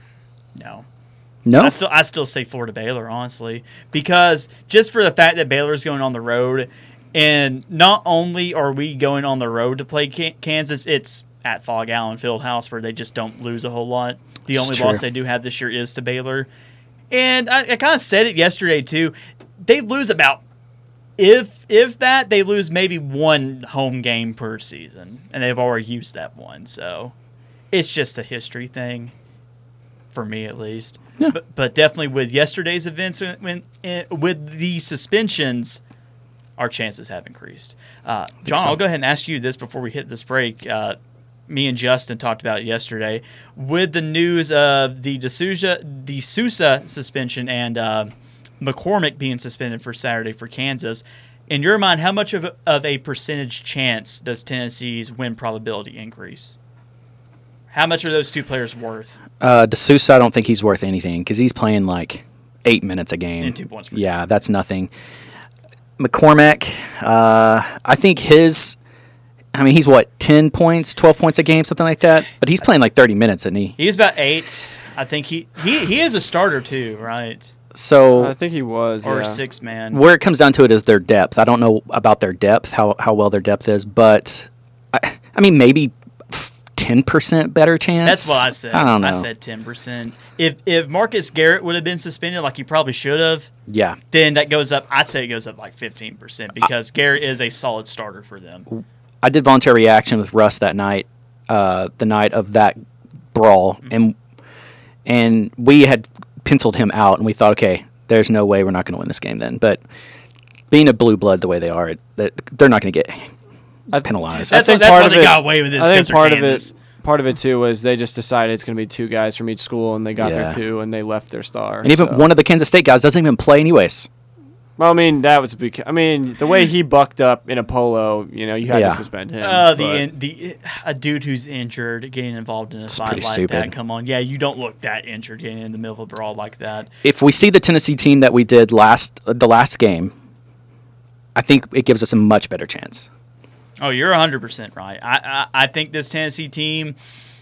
Speaker 3: No.
Speaker 4: No.
Speaker 3: I still say Florida Baylor, honestly, because just for the fact that Baylor's going on the road, and not only are we going on the road to play Kansas, it's at Fog Allen Fieldhouse where they just don't lose a whole lot. The only loss they do have this year is to Baylor, and I kind of said it yesterday too. They lose about if that they lose maybe one home game per season, and they've already used that one, so it's just a history thing. For me, at least. Yeah. But definitely with yesterday's events, with the suspensions, our chances have increased. John, I'll go ahead and ask you this before we hit this break. Me and Justin talked about it yesterday. With the news of the Sousa suspension and McCormick being suspended for Saturday for Kansas, in your mind, how much of a percentage chance does Tennessee's win probability increase? How much are those two players worth?
Speaker 4: D'Souza, I don't think he's worth anything because he's playing like 8 minutes a game.
Speaker 3: And 2 points per
Speaker 4: game. That's nothing. McCormick, I think he's 10 points, 12 points a game, something like that. But he's playing like 30 minutes, isn't he?
Speaker 3: He's about 8. I think he is a starter too, right?
Speaker 4: So
Speaker 5: I think he was.
Speaker 3: Or
Speaker 5: yeah.
Speaker 3: a 6-man.
Speaker 4: Where it comes down to it is their depth. I don't know about their depth, how well their depth is, but I mean maybe 10% better chance.
Speaker 3: That's what I said.
Speaker 4: I don't know.
Speaker 3: I said 10%. If Marcus Garrett would have been suspended like he probably should have,
Speaker 4: yeah,
Speaker 3: then that goes up. I'd say it goes up like 15% because Garrett is a solid starter for them.
Speaker 4: I did voluntary reaction with Russ that night, the night of that brawl, and we had penciled him out, and we thought, okay, there's no way we're not going to win this game then. But being a blue blood the way they are, they're not going to get penalized.
Speaker 3: That's why they got away with this.
Speaker 5: I think part of it too was they just decided it's going to be 2 guys from each school, and they got their 2, and they left their star.
Speaker 4: And even one of the Kansas State guys doesn't even play anyways.
Speaker 5: Well, I mean, that was because the way he bucked up in a polo, you had to suspend him.
Speaker 3: A dude who's injured getting involved in a fight like that. Come on, you don't look that injured getting in the middle of a brawl like that.
Speaker 4: If we see the Tennessee team that we did the last game, I think it gives us a much better chance.
Speaker 3: Oh, you're 100% right. I think this Tennessee team,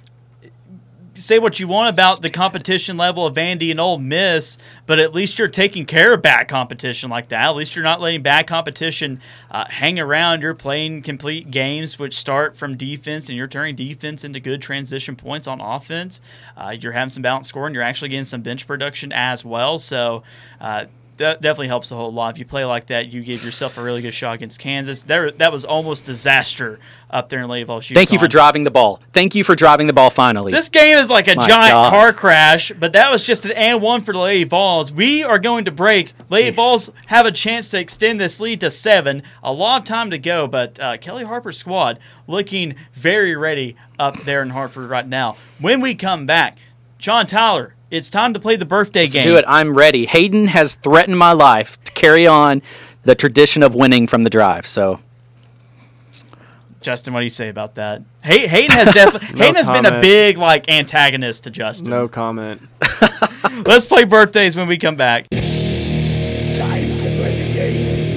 Speaker 3: say what you want about the competition level of Vandy and Ole Miss, but at least you're taking care of bad competition like that. At least you're not letting bad competition hang around. You're playing complete games which start from defense, and you're turning defense into good transition points on offense. You're having some balanced scoring. You're actually getting some bench production as well. So that definitely helps a whole lot. If you play like that, you give yourself a really good shot against Kansas. That was almost disaster up there in Levi-Vols.
Speaker 4: Thank you for driving the ball. Thank you for driving the ball finally.
Speaker 3: This game is like a giant car crash, but that was just an and one for the Lady Vols. We are going to break. Lady Vols have a chance to extend this lead to 7. A lot of time to go, but Kelly Harper's squad looking very ready up there in Hartford right now. When we come back, John Tyler, it's time to play the birthday game.
Speaker 4: Let's do it. I'm ready. Hayden has threatened my life to carry on the tradition of winning from the drive. So
Speaker 3: Justin, what do you say about that? Hayden has definitely Hayden has been a big antagonist to Justin.
Speaker 5: No comment.
Speaker 3: Let's play birthdays when we come back.
Speaker 2: Time to play the game.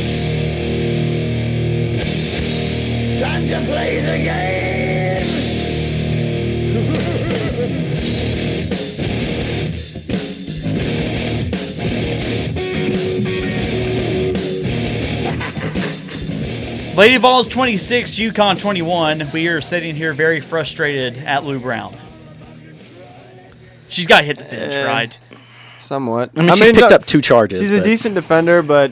Speaker 2: Time to play the game.
Speaker 3: Lady Vols 26, Yukon 21. We are sitting here very frustrated at Lou Brown. She's got to hit the bench, right?
Speaker 5: Somewhat.
Speaker 4: I mean, she's picked up 2 charges.
Speaker 5: She's a decent defender, but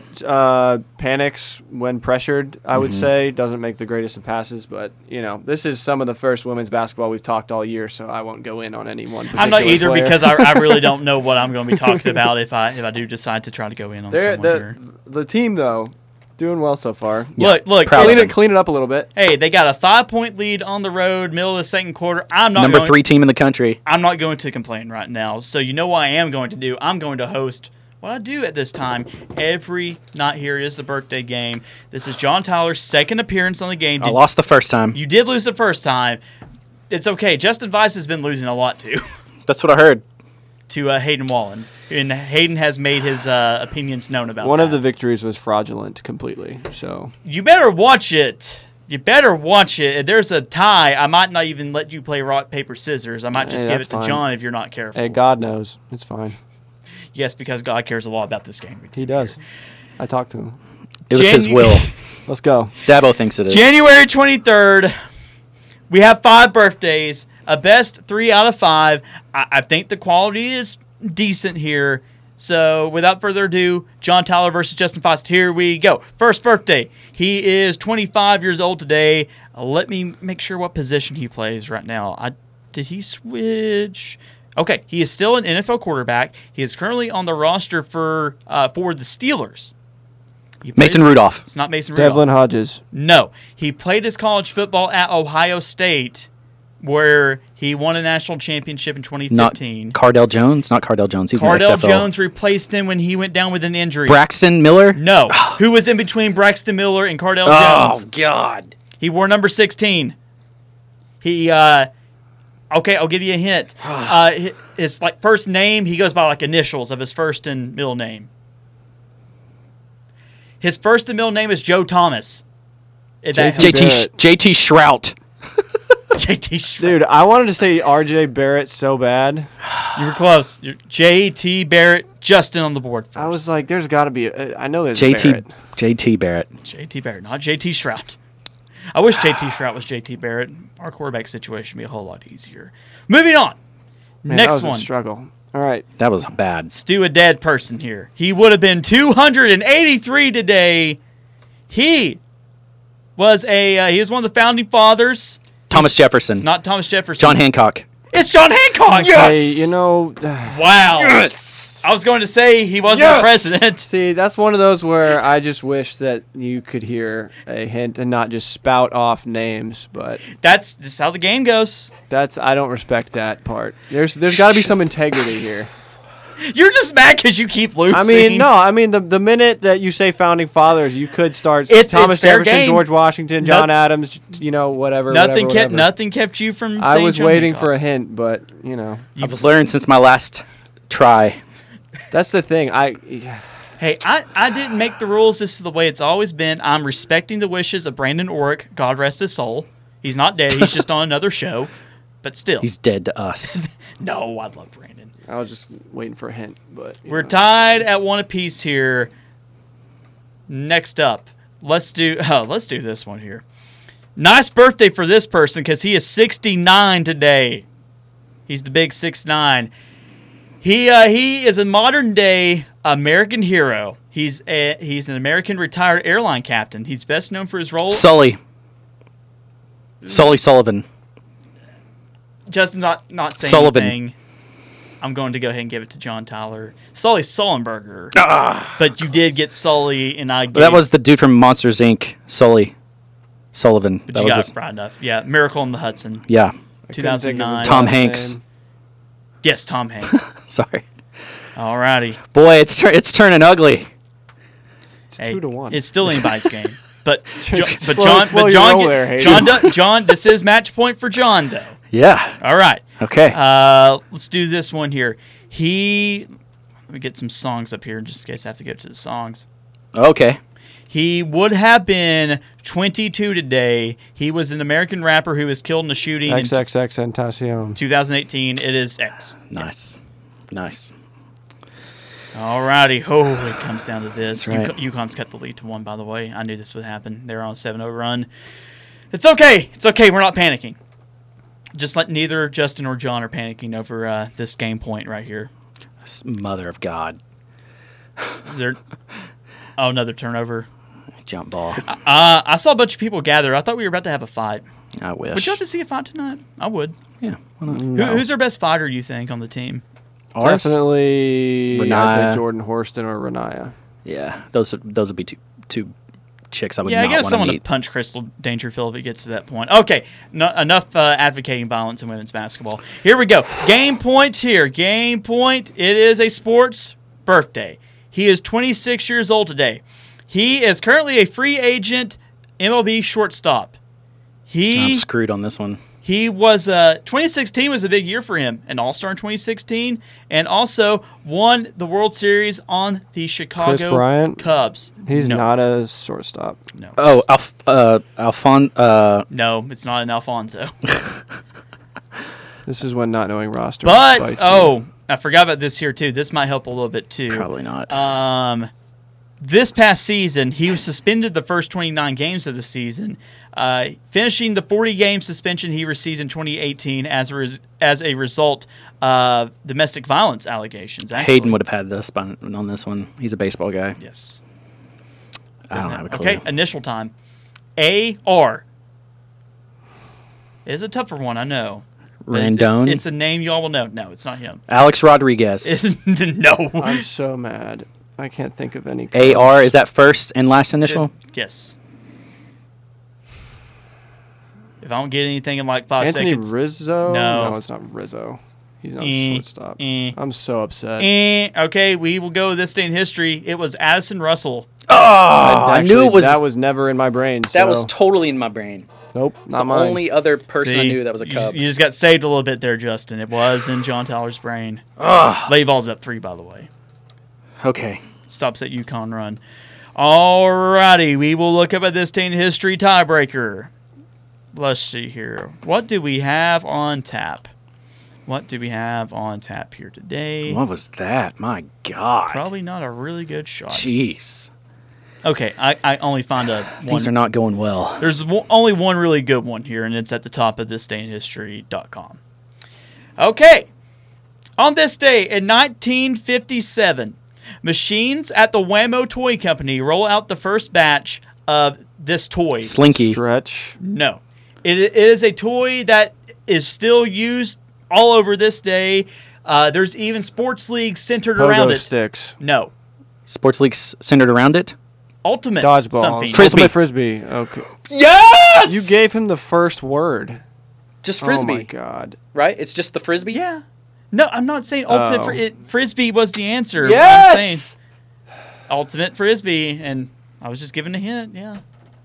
Speaker 5: panics when pressured, I would say. Doesn't make the greatest of passes, but, this is some of the first women's basketball we've talked all year, so I won't go in on any one particular
Speaker 3: I'm not either
Speaker 5: player.
Speaker 3: because I really don't know what I'm going to be talking about if I do decide to try to go in on someone here.
Speaker 5: The team, though, doing well so far.
Speaker 3: Look,
Speaker 5: clean it up a little bit.
Speaker 3: Hey, they got a 5-point lead on the road, middle of the second quarter.
Speaker 4: Number 3 team in the country.
Speaker 3: I'm not going to complain right now. So you know what I am going to do? I'm going to host what I do at this time every night here. It is the birthday game. This is John Tyler's second appearance on the game.
Speaker 4: I lost the first time.
Speaker 3: You did lose the first time. It's okay. Justin Weiss has been losing a lot too.
Speaker 4: That's what I heard.
Speaker 3: To Hayden Wallen. And Hayden has made his opinions known about
Speaker 5: One
Speaker 3: that.
Speaker 5: of the victories was fraudulent completely. So
Speaker 3: you better watch it. You better watch it. If there's a tie, I might not even let you play rock, paper, scissors. I might just give it to John if you're not careful.
Speaker 5: Hey, God knows. It's fine.
Speaker 3: Yes, because God cares a lot about this game.
Speaker 5: He does. I talked to him.
Speaker 4: It was his will.
Speaker 5: Let's go.
Speaker 4: Dabo thinks it is.
Speaker 3: January 23rd, we have 5 birthdays. A best 3 out of 5. I think the quality is decent here. So, without further ado, John Tyler versus Justin Foster. Here we go. First birthday. He is 25 years old today. Let me make sure what position he plays right now. Did he switch? Okay, he is still an NFL quarterback. He is currently on the roster for the Steelers.
Speaker 4: Mason Rudolph.
Speaker 3: It's not Mason Rudolph.
Speaker 5: Devlin Hodges.
Speaker 3: No. He played his college football at Ohio State, where he won a national championship in 2015.
Speaker 4: Not Cardell Jones. Not Cardell Jones. He's
Speaker 3: Cardell
Speaker 4: in the XFL.
Speaker 3: Jones replaced him when he went down with an injury.
Speaker 4: Braxton Miller?
Speaker 3: No. Who was in between Braxton Miller and Cardell Jones?
Speaker 4: Oh, God.
Speaker 3: He wore number 16. He, okay, I'll give you a hint. His first name, he goes by initials of his first and middle name. His first and middle name is Joe Thomas.
Speaker 4: JT Shrout.
Speaker 3: JT Shrout.
Speaker 5: Dude, I wanted to say RJ Barrett so bad.
Speaker 3: You were close. JT Barrett, Justin on the board first.
Speaker 5: I was like, there's got to be I know there's
Speaker 4: JT
Speaker 5: Barrett.
Speaker 4: JT Barrett.
Speaker 3: JT Barrett, not JT Shrout. I wish JT Shrout was JT Barrett. Our quarterback situation would be a whole lot easier. Moving on.
Speaker 5: Man,
Speaker 3: Next
Speaker 5: that was
Speaker 3: one.
Speaker 5: a struggle. All right.
Speaker 4: That was bad.
Speaker 3: Let's do a dead person here. He would have been 283 today. He was one of the founding fathers.
Speaker 4: Thomas Jefferson.
Speaker 3: It's not Thomas Jefferson.
Speaker 4: John Hancock.
Speaker 3: It's John Hancock.
Speaker 5: Yes. Hey,
Speaker 3: wow. Yes. I was going to say he wasn't the president.
Speaker 5: See, that's one of those where I just wish that you could hear a hint and not just spout off names. But
Speaker 3: this is how the game goes.
Speaker 5: I don't respect that part. There's got to be some integrity here.
Speaker 3: You're just mad because you keep losing.
Speaker 5: I mean, the minute that you say founding fathers, you could start Thomas Jefferson,
Speaker 3: game.
Speaker 5: George Washington, John Adams, whatever.
Speaker 3: Nothing
Speaker 5: whatever.
Speaker 3: kept you from.
Speaker 5: I was
Speaker 3: John
Speaker 5: waiting
Speaker 3: Hancock.
Speaker 5: for a hint, but
Speaker 4: I've learned since my last try.
Speaker 5: That's the thing.
Speaker 3: Hey, I didn't make the rules. This is the way it's always been. I'm respecting the wishes of Brandon Orrick. God rest his soul. He's not dead. He's just on another show. But still.
Speaker 4: He's dead to us.
Speaker 3: No, I love Brandon.
Speaker 5: I was just waiting for a hint, but
Speaker 3: we're tied at 1 apiece here. Next up, let's do this one here. Nice birthday for this person because he is 69 today. He's the big 6'9". He is a modern day American hero. He's an American retired airline captain. He's best known for his role.
Speaker 4: Sully Sullivan.
Speaker 3: Justin not saying
Speaker 4: Sullivan.
Speaker 3: anything. I'm going to go ahead and give it to John Tyler. Sully Sullenberger. But you did get Sully, and I gave...
Speaker 4: That was the dude from Monsters, Inc., Sullivan.
Speaker 3: But
Speaker 4: that
Speaker 3: you
Speaker 4: was
Speaker 3: got it right enough. Yeah, Miracle on the Hudson.
Speaker 4: Yeah.
Speaker 3: 2009.
Speaker 4: Tom Hanks.
Speaker 3: Yes, Tom Hanks.
Speaker 4: Sorry.
Speaker 3: Alrighty.
Speaker 4: Boy, it's turning ugly.
Speaker 5: It's 2-1.
Speaker 3: It's still anybody's game. But
Speaker 5: Slow your roll there, Hayden.
Speaker 3: John, this is match point for John, though.
Speaker 4: Yeah.
Speaker 3: All right.
Speaker 4: Okay.
Speaker 3: Let's do this one here. Let me get some songs up here just in case I have to get to the songs.
Speaker 4: Okay.
Speaker 3: He would have been 22 today. He was an American rapper who was killed in a shooting in
Speaker 5: XXXTentacion.
Speaker 3: 2018. It is X.
Speaker 4: Nice.
Speaker 3: Alrighty. Oh, it comes down to this.
Speaker 4: That's right.
Speaker 3: UConn's cut the lead to 1, by the way. I knew this would happen. They're on a 7-0 run. It's okay. We're not panicking. Just like neither Justin or John are panicking over this game point right here.
Speaker 4: Mother of God.
Speaker 3: Is there... Oh, another turnover.
Speaker 4: Jump ball.
Speaker 3: I saw a bunch of people gather. I thought we were about to have a fight.
Speaker 4: I wish.
Speaker 3: Would you like to see a fight tonight? I would.
Speaker 4: Yeah. Why not?
Speaker 3: Who's our best fighter, you think, on the team?
Speaker 4: Ours?
Speaker 5: Definitely, I'd
Speaker 4: Renaya.
Speaker 5: say Jordan Horston or Renaya.
Speaker 4: Yeah. Those would be two chicks I would
Speaker 3: Yeah, I
Speaker 4: not
Speaker 3: guess
Speaker 4: want to
Speaker 3: someone to
Speaker 4: meet.
Speaker 3: punch Crystal Dangerfield if it gets to that point. Okay, enough advocating violence in women's basketball. Here we go. Game point here. Game point. It is a sports birthday. He is 26 years old today. He is currently a free agent MLB shortstop.
Speaker 4: I'm screwed on this one.
Speaker 3: He was 2016 was a big year for him, an All-Star in 2016, and also won the World Series on the Chicago
Speaker 5: Chris Bryant?
Speaker 3: Cubs.
Speaker 5: He's
Speaker 3: No.
Speaker 5: not a shortstop.
Speaker 3: No.
Speaker 4: Oh, Alphonse.
Speaker 3: No, it's not an Alfonso.
Speaker 5: This is when not knowing roster.
Speaker 3: But
Speaker 5: bites me.
Speaker 3: I forgot about this here too. This might help a little bit too.
Speaker 4: Probably not.
Speaker 3: This past season, he was suspended the first 29 games of the season, finishing the 40-game suspension he received in 2018 as a result of domestic violence allegations. Actually.
Speaker 4: Hayden would have had this on this one. He's a baseball guy.
Speaker 3: Yes.
Speaker 4: I don't have a clue.
Speaker 3: Okay, initial time. A-R. It's a tougher one, I know. But
Speaker 4: Randone.
Speaker 3: It's a name you all will know. No, it's not him.
Speaker 4: Alex Rodriguez.
Speaker 3: No.
Speaker 5: I'm so mad. I can't think of any.
Speaker 4: AR, is that first and last initial?
Speaker 3: Yes. If I don't get anything in like 5
Speaker 5: Anthony
Speaker 3: seconds.
Speaker 5: Rizzo?
Speaker 3: No.
Speaker 5: No, it's not Rizzo. He's not a shortstop. I'm so upset.
Speaker 3: Okay, we will go this day in history. It was Addison Russell.
Speaker 4: I knew it was.
Speaker 5: That was never in my brain.
Speaker 4: That was
Speaker 5: so-
Speaker 4: totally in my brain.
Speaker 5: Nope,
Speaker 4: It's
Speaker 5: not
Speaker 4: the
Speaker 5: mine.
Speaker 4: only other person I
Speaker 3: See,
Speaker 4: knew that was a Cub.
Speaker 3: You just got saved a little bit there, Justin. It was in John Tyler's brain. Levol's up 3, by the way.
Speaker 4: Okay.
Speaker 3: Stops at UConn run. Alrighty, we will look up at this day in history tiebreaker. Let's see here. What do we have on tap? What do we have on tap here today?
Speaker 4: What was that? My God.
Speaker 3: Probably not a really good shot.
Speaker 4: Jeez.
Speaker 3: Okay, I only found a
Speaker 4: Things
Speaker 3: one.
Speaker 4: are not going well.
Speaker 3: There's only one really good one here, and it's at the top of thisdayinhistory.com. Okay. On this day in 1957, machines at the Wham-O Toy Company roll out the first batch of this toy.
Speaker 4: Slinky.
Speaker 5: Stretch.
Speaker 3: No. It is a toy that is still used all over this day. There's even sports leagues centered around
Speaker 5: Pogo
Speaker 3: it.
Speaker 5: sticks.
Speaker 3: No.
Speaker 4: Sports leagues centered around it?
Speaker 3: Ultimate
Speaker 5: Dodgeball.
Speaker 3: something.
Speaker 4: Frisbee.
Speaker 5: Ultimate Frisbee. Okay.
Speaker 4: Yes!
Speaker 5: You gave him the first word.
Speaker 4: Just
Speaker 5: Oh
Speaker 4: Frisbee,
Speaker 5: my God.
Speaker 4: right? It's just the Frisbee?
Speaker 3: Yeah. No, I'm not saying ultimate.
Speaker 5: Oh.
Speaker 3: Frisbee was the answer.
Speaker 4: Yes!
Speaker 3: I'm saying ultimate Frisbee, and I was just giving a hint. Yeah.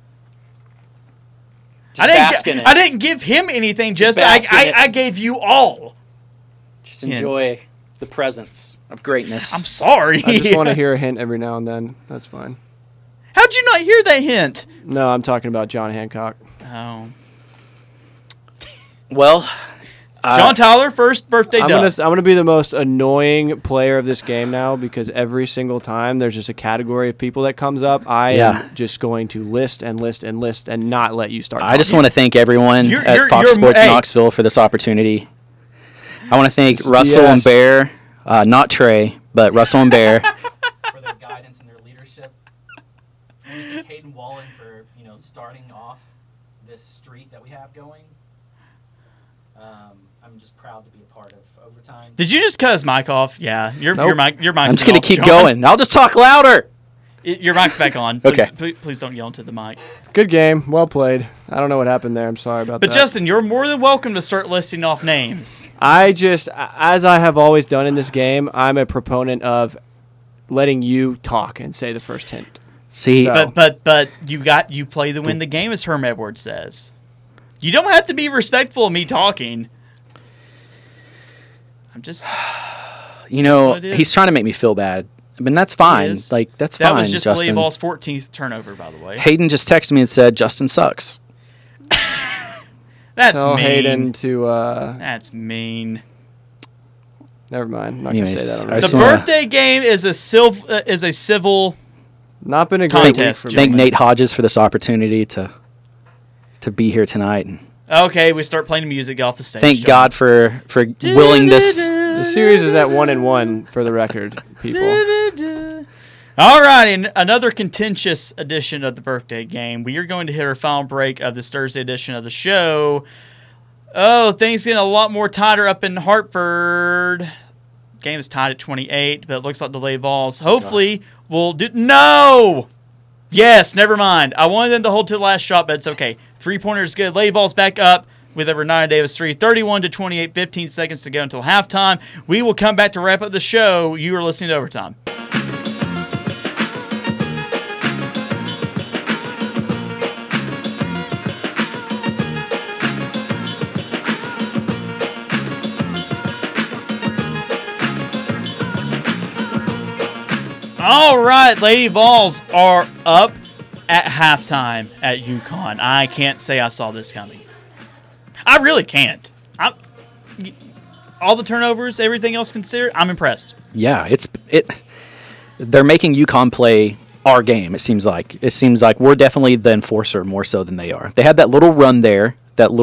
Speaker 4: Just bask in it.
Speaker 3: I didn't give him anything. Just
Speaker 4: bask in it.
Speaker 3: I gave you all.
Speaker 4: Just enjoy the presence of greatness.
Speaker 3: I'm sorry.
Speaker 5: I just want to hear a hint every now and then. That's fine.
Speaker 3: How'd you not hear that hint?
Speaker 5: No, I'm talking about John Hancock.
Speaker 3: Oh.
Speaker 4: Well,
Speaker 3: John Tyler, first birthday
Speaker 5: I'm
Speaker 3: dub.
Speaker 5: gonna be the most annoying player of this game now because every single time there's just a category of people that comes up, I am just going to list and list and list and not let you start.
Speaker 4: I just want to thank everyone at Fox Sports Knoxville for this opportunity. I want to thank Russell and Bear, not Trey, but Russell and Bear.
Speaker 6: For their guidance and their leadership. I want to thank Hayden Wallen for starting off this streak that we have going. I'm just proud to be a part of Overtime.
Speaker 3: Did you just cut his mic off? Yeah, your mic's
Speaker 4: I'm just going to keep
Speaker 3: John.
Speaker 4: going. I'll just talk louder.
Speaker 3: Your mic's back on.
Speaker 4: Okay.
Speaker 3: Please don't yell into the mic.
Speaker 5: Good game. Well played. I don't know what happened there. I'm sorry about that.
Speaker 3: But Justin, you're more than welcome to start listing off names.
Speaker 5: I just, as I have always done in this game, I'm a proponent of letting you talk and say the first hint.
Speaker 4: See,
Speaker 5: So-
Speaker 3: But you play to win the game, as Herm Edwards says. You don't have to be respectful of me talking. I'm just. what it is.
Speaker 4: he's trying to make me feel bad. I mean, that's fine.
Speaker 3: is.
Speaker 4: Like, that's
Speaker 3: That
Speaker 4: fine,
Speaker 3: was just
Speaker 4: Justin.
Speaker 3: Leavo's 14th turnover, by the way.
Speaker 4: Hayden just texted me and said, Justin sucks.
Speaker 3: That's
Speaker 5: Tell
Speaker 3: mean.
Speaker 5: Hayden to.
Speaker 3: That's mean.
Speaker 5: Never mind. I'm not going to
Speaker 4: Anyways,
Speaker 5: say that.
Speaker 4: I
Speaker 5: On
Speaker 3: The
Speaker 4: just wanna
Speaker 3: birthday game is a civil.
Speaker 5: Not been a great
Speaker 3: Contest.
Speaker 5: week for
Speaker 4: Thank
Speaker 5: me.
Speaker 4: Nate Hodges for this opportunity to be here tonight. And
Speaker 3: Okay, we start playing music off the stage.
Speaker 4: thank
Speaker 3: John.
Speaker 4: God for willingness.
Speaker 5: The series is at 1-1 for the record, people.
Speaker 3: All right, in another contentious edition of the birthday game, we are going to hit our final break of this Thursday edition of the show. Oh, things getting a lot more tighter up in Hartford. Game is tied at 28, but it looks like the Leavols hopefully will do. No! Yes, never mind. I wanted them to hold to the last shot, but it's okay. 3-pointer is good. Leavols back up with over Renata Davis 3. 31-28, 15 seconds to go until halftime. We will come back to wrap up the show. You are listening to Overtime. All right, Lady Vols are up at halftime at UConn. I can't say I saw this coming. I really can't. All the turnovers, everything else considered, I'm impressed.
Speaker 4: Yeah, they're making UConn play our game. It seems like we're definitely the enforcer more so than they are. They had that little run there,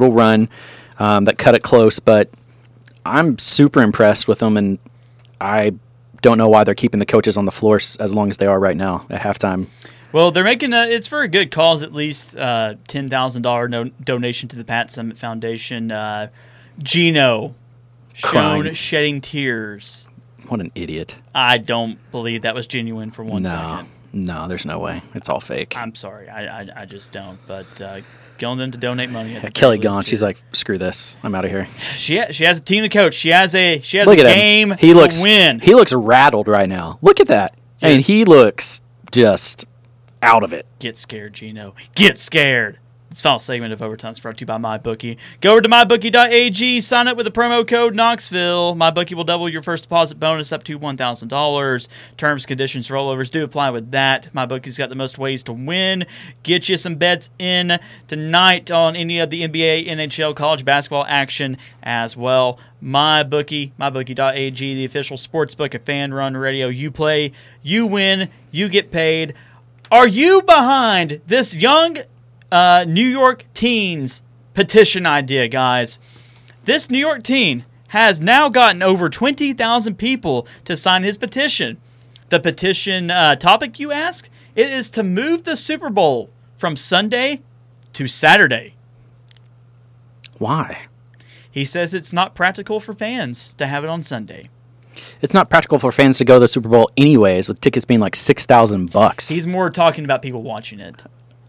Speaker 4: that cut it close, but I'm super impressed with them, and I don't know why they're keeping the coaches on the floor as long as they are right now at halftime.
Speaker 3: Well, they're making it's for a good cause, at least $10,000 donation to the Pat Summitt Foundation. Gino shown
Speaker 4: Crying.
Speaker 3: shedding tears.
Speaker 4: What an idiot.
Speaker 3: I don't believe that was genuine for one second.
Speaker 4: No, there's no way. It's all fake.
Speaker 3: I'm sorry. I just don't. But going them to donate money. At the
Speaker 4: Kelly
Speaker 3: very least
Speaker 4: gone. She's
Speaker 3: here.
Speaker 4: like, screw this. I'm out of here.
Speaker 3: She has a team to coach. She has a
Speaker 4: Look at
Speaker 3: game
Speaker 4: him. He
Speaker 3: to
Speaker 4: looks
Speaker 3: win.
Speaker 4: He looks rattled right now. Look at that. I mean, he looks just out of it.
Speaker 3: Get scared, Gino. Get scared. This final segment of Overtime is brought to you by MyBookie. Go over to MyBookie.ag, sign up with the promo code Knoxville. MyBookie will double your first deposit bonus up to $1,000. Terms, conditions, rollovers do apply with that. MyBookie's got the most ways to win. Get you some bets in tonight on any of the NBA, NHL, college basketball action as well. MyBookie, MyBookie.ag, the official sportsbook of Fan Run Radio. You play, you win, you get paid. Are you behind this young New York teens petition idea, guys? This New York teen has now gotten over 20,000 people to sign his petition. The petition topic, you ask? It is to move the Super Bowl from Sunday to Saturday.
Speaker 4: Why?
Speaker 3: He says it's not practical for fans to have it on Sunday.
Speaker 4: It's not practical for fans to go to the Super Bowl anyways, with tickets being like $6,000.
Speaker 3: He's more talking about people watching it.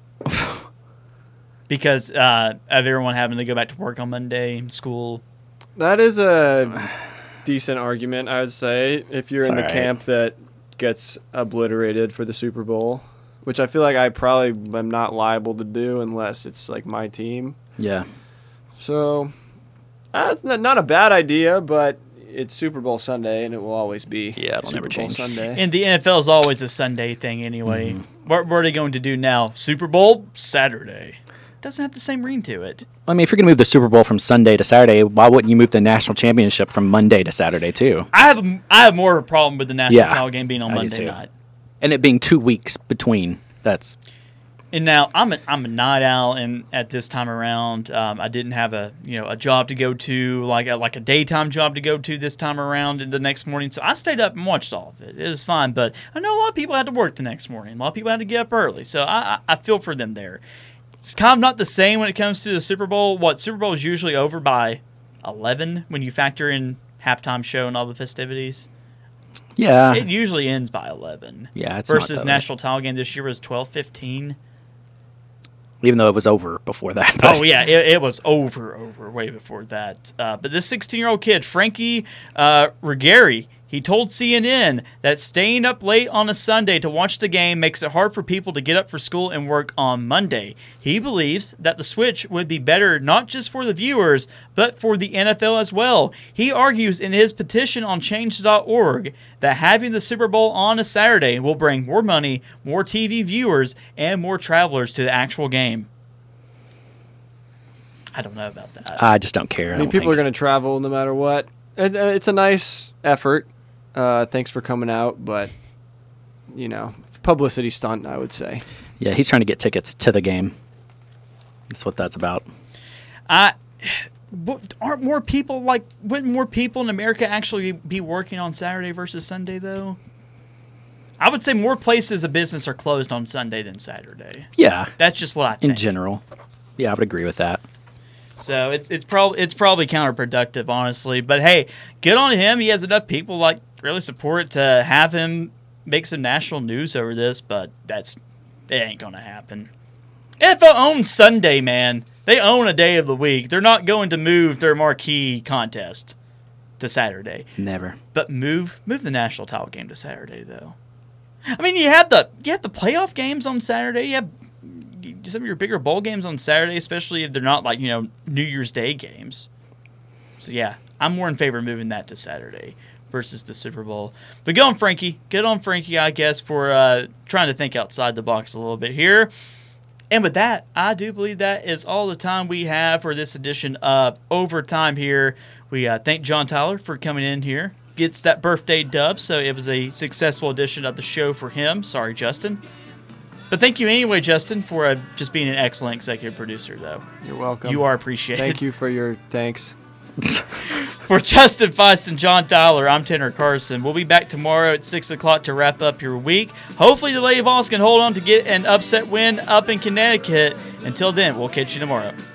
Speaker 3: Because of everyone having to go back to work on Monday, school.
Speaker 5: That is a decent argument, I would say, if you're
Speaker 4: It's
Speaker 5: in the
Speaker 4: all right.
Speaker 5: camp that gets obliterated for the Super Bowl, which I feel like I probably am not liable to do unless it's like my team.
Speaker 4: Yeah.
Speaker 5: So, it's not a bad idea, but it's Super Bowl Sunday, and it will always be
Speaker 4: Yeah, it'll
Speaker 5: Super
Speaker 4: never
Speaker 5: Bowl
Speaker 4: change.
Speaker 5: Sunday.
Speaker 3: And the NFL is always a Sunday thing anyway. What are they going to do now? Super Bowl Saturday. Doesn't have the same ring to it.
Speaker 4: I mean, if you're going to move the Super Bowl from Sunday to Saturday, why wouldn't you move the national championship from Monday to Saturday too?
Speaker 3: I have more of a problem with the national
Speaker 4: Yeah,
Speaker 3: title game being on
Speaker 4: I do
Speaker 3: Monday
Speaker 4: too.
Speaker 3: night.
Speaker 4: And it being 2 weeks between. That's
Speaker 3: And now I'm a night owl, and at this time around, I didn't have a job to go to, like a daytime job to go to this time around the next morning. So I stayed up and watched all of it. It was fine, but I know a lot of people had to work the next morning. A lot of people had to get up early, so I feel for them there. It's kind of not the same when it comes to the Super Bowl. Super Bowl is usually over by 11 when you factor in halftime show and all the festivities.
Speaker 4: yeah.
Speaker 3: It usually ends by 11.
Speaker 4: Yeah, it's not
Speaker 3: versus
Speaker 4: that
Speaker 3: national title game this year was 12:15.
Speaker 4: Even though it was over before that. But
Speaker 3: Oh yeah, it was over way before that. But this 16-year-old kid, Frankie Ruggieri, He told CNN that staying up late on a Sunday to watch the game makes it hard for people to get up for school and work on Monday. He believes that the switch would be better not just for the viewers, but for the NFL as well. He argues in his petition on change.org that having the Super Bowl on a Saturday will bring more money, more TV viewers, and more travelers to the actual game. I don't know about that.
Speaker 4: I just don't care.
Speaker 5: I mean, people are going to travel no matter what. It's a nice effort. Thanks for coming out, but it's a publicity stunt, I would say.
Speaker 4: Yeah, he's trying to get tickets to the game. That's what that's about.
Speaker 3: Aren't more people wouldn't more people in America actually be working on Saturday versus Sunday though? I would say more places of business are closed on Sunday than Saturday.
Speaker 4: Yeah,
Speaker 3: that's just what I think.
Speaker 4: In general, yeah, I would agree with that.
Speaker 3: So it's probably counterproductive, honestly. But hey, good on him. He has enough people really support it to have him make some national news over this. But it ain't gonna happen. NFL owns Sunday, man. They own a day of the week. They're not going to move their marquee contest to Saturday.
Speaker 4: Never.
Speaker 3: But move the national title game to Saturday, though. I mean, you have the playoff games on Saturday. You have some of your bigger bowl games on Saturday, especially if they're not New Year's Day games. So yeah, I'm more in favor of moving that to Saturday versus the Super Bowl. But good on Frankie. Good on Frankie, I guess, for trying to think outside the box a little bit here. And with that, I do believe that is all the time we have for this edition of Overtime here. We thank John Tyler for coming in here. Gets that birthday dub, so it was a successful edition of the show for him. Sorry, Justin. But thank you anyway, Justin, for just being an excellent executive producer, though.
Speaker 5: You're welcome.
Speaker 3: You are appreciated.
Speaker 5: Thank you for your thanks.
Speaker 3: For Justin Feist and John Tyler, I'm Tanner Carson. We'll be back tomorrow at 6 o'clock to wrap up your week. Hopefully the Lady Vols can hold on to get an upset win up in Connecticut. Until then, we'll catch you tomorrow.